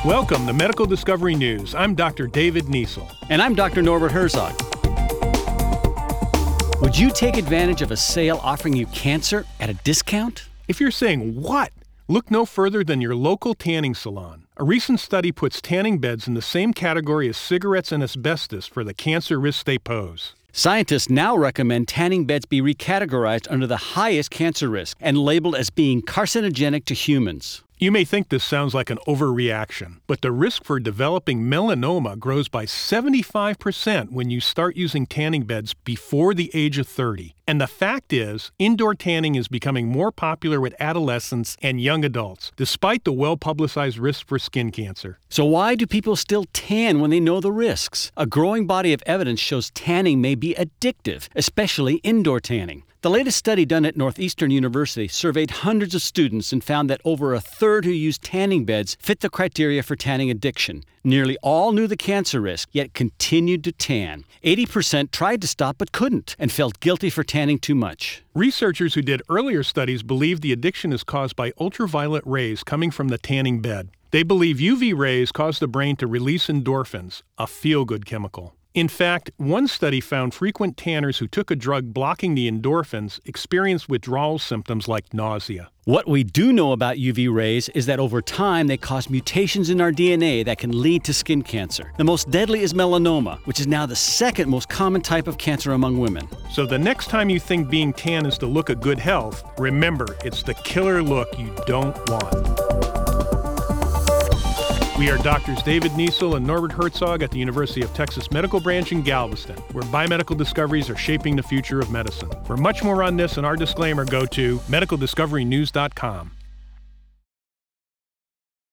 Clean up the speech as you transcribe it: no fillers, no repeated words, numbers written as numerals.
Welcome to Medical Discovery News. I'm Dr. David Niesel. And I'm Dr. Norbert Herzog. Would you take advantage of a sale offering you cancer at a discount? If you're saying, what? Look no further than your local tanning salon. A recent study puts tanning beds in the same category as cigarettes and asbestos for the cancer risk they pose. Scientists now recommend tanning beds be recategorized under the highest cancer risk and labeled as being carcinogenic to humans. You may think this sounds like an overreaction, but the risk for developing melanoma grows by 75% when you start using tanning beds before the age of 30. And the fact is, indoor tanning is becoming more popular with adolescents and young adults, despite the well-publicized risk for skin cancer. So why do people still tan when they know the risks? A growing body of evidence shows tanning may be addictive, especially indoor tanning. The latest study done at Northeastern University surveyed hundreds of students and found that over a third who used tanning beds fit the criteria for tanning addiction. Nearly all knew the cancer risk, yet continued to tan. 80% tried to stop but couldn't and felt guilty for tanning too much. Researchers who did earlier studies believe the addiction is caused by ultraviolet rays coming from the tanning bed. They believe UV rays cause the brain to release endorphins, a feel-good chemical. In fact, one study found frequent tanners who took a drug blocking the endorphins experienced withdrawal symptoms like nausea. What we do know about UV rays is that over time they cause mutations in our DNA that can lead to skin cancer. The most deadly is melanoma, which is now the second most common type of cancer among women. So the next time you think being tan is the look of good health, remember, it's the killer look you don't want. We are Drs. David Niesel and Norbert Herzog at the University of Texas Medical Branch in Galveston, where biomedical discoveries are shaping the future of medicine. For much more on this and our disclaimer, go to medicaldiscoverynews.com.